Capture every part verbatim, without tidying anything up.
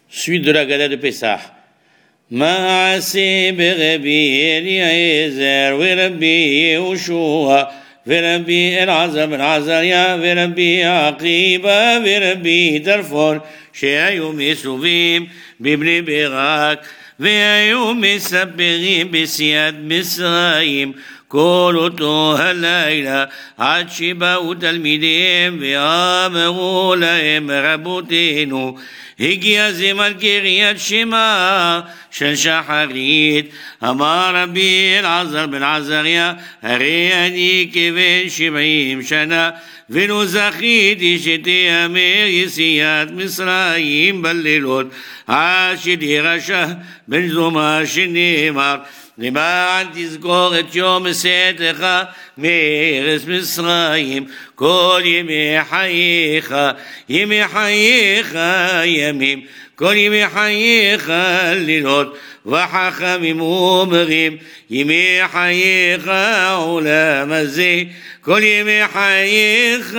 Suite de la Gada de Pessah. Ma'aseh beRabbi Eliezer veRabbi Yehoshua veRabbi Elazar ben Azariah veRabbi Akiba veRabbi Tarfon שהיו מסובים בבני ברק והיו מספרים בסיעת מצרים כל אותו הלילה עד שבאו תלמידיהם ואמרו להם רבותינו הגיע זמן קריאת שמע של שחרית. אמר רבי אלעזר בן עזריה הרי אני כבן שבעים שנה ולא זכיתי שתיאמר יציאת מצרים בלילות עד שדרשה בן זומא שנאמר למען תזכור את יום צאתך מארץ מצרים כל ימי חייך ימי חייך ימים כל ימי חייך לילות וחכמים אומרים ימי חייך עולם הזה כל ימי חייך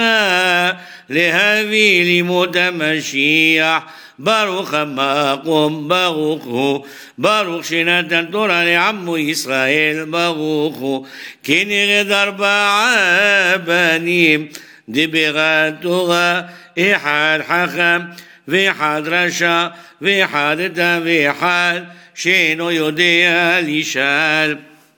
להביא לימוד המשיח ברוך המקום ברוך הוא ברוך שנתן תורה לעמו ישראל ברוך הוא כי נרד ארבעה בנים דיברה תורה אחד חכם ואחד רשע ואחד תם ואחד שאינו יודע לשאול.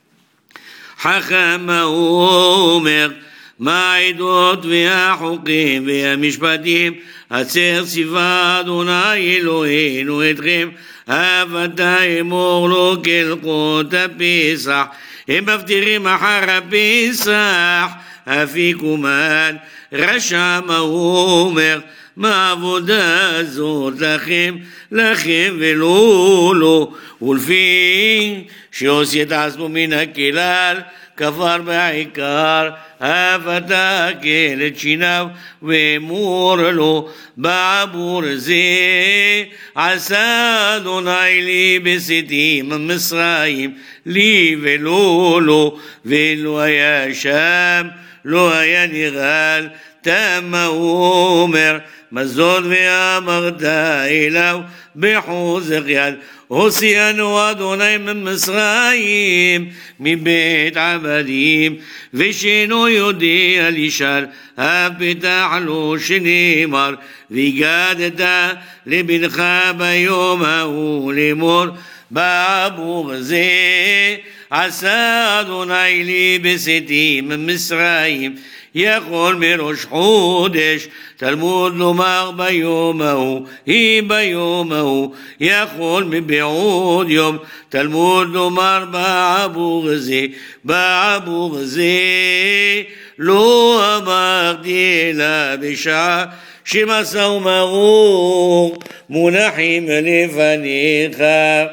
חכם הוא אומר מה העדות והחוקים והמשפטים אשר ציווה אדוני אלוהינו אתכם אף אתה אמור לו כהלכות הפסח. הם מבטיחים אחר הפסח אפיקומן. רשע מה הוא אומר מה עבודה זאת לכם לכם ולא לו ולפי שעושה את עצמו מן הכלל כפר בעיקר אף אתה כן את שיניו ואמור לו בעבור זה עשה אדוני לי בצאתים מצרים לי ולא לו ולא היה שם לא היה נראה תמה הוא אומר מזון ואמרת אליו בחוזק יד הוציאנו אדוני ממצרים מבית עבדים ושאינו יודע לשאול אף פתח לו שנאמר והגדת לבנך ביום ההוא לאמור בעבור זה עשה אדוני לי בצאתים מצרים יכול מראש חודש תלמוד לומר ביום ההוא היא ביום ההוא יכול מבעוד יום תלמוד לומר בעבור זה בעבור זה לא אמרתי אלא בשעה שמסה ומרור מונחים לפניך.